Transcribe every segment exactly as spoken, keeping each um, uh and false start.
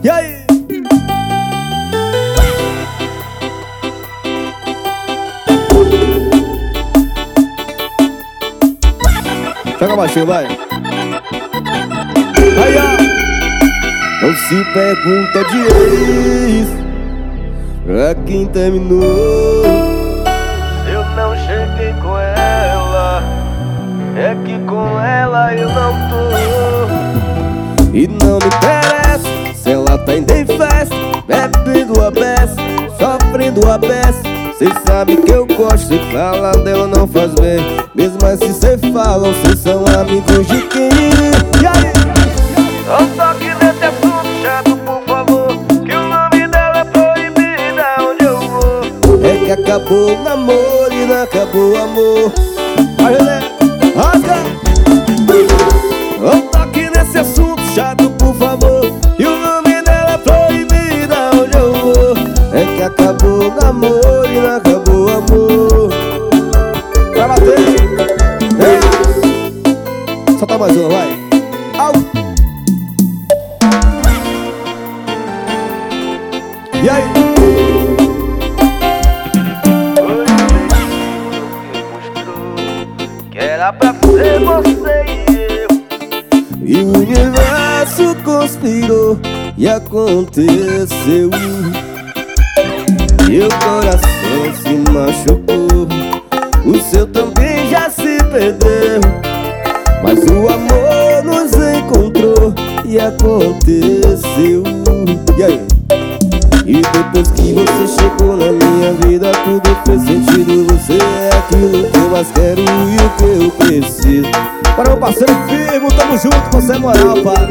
E aí? Joga baixinho, vai. Aí, ó. Não se pergunta de ex pra quem terminou. Eu não cheguei com ela, é que com ela eu não tô. E não me interessa se ela tá indo em festa, bebendo a beça, sofrendo a beça. Cê sabe que eu gosto, cê fala dela não faz bem. Mesmo assim cê fala, cês são amigos de quem? E aí? Não toque nesse assunto chato, por favor, que o nome dela é proibido onde eu vou. É que acabou o namoro e não acabou o amor. Vai, René, rasga! Não toque nesse assunto chato, por favor, e o nome dela é proibido onde eu vou. É que acabou o namoro e não acabou o amor. Vai bater! É. Solta mais uma, vai! Au! E aí? Foi o beijo que mostrou que era pra ser você e eu. E o universo conspirou e aconteceu. E o coração se machucou, o seu também já se perdeu. Mas o amor nos encontrou e aconteceu. E aí? E depois que você chegou na minha vida, tudo fez sentido. Você é aquilo que eu mais quero e o que eu preciso. Para o parceiro firme, tamo junto, você é moral, pai.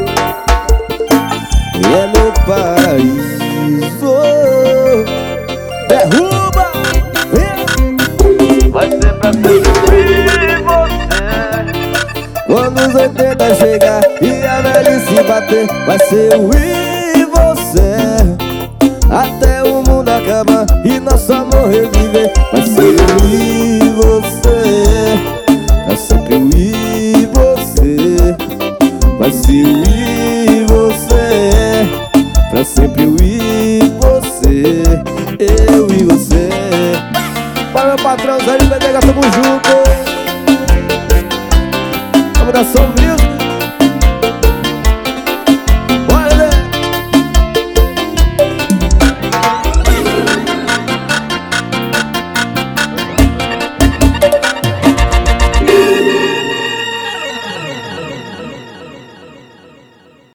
E é meu paraíso. Derruba! Vai ser pra sempre você. Quando os oitenta chegar e a velhice bater, vai ser o e você. Até o mundo acabar e nosso amor reviver, vai ser o e você. Vai sempre o e você. Vai ser o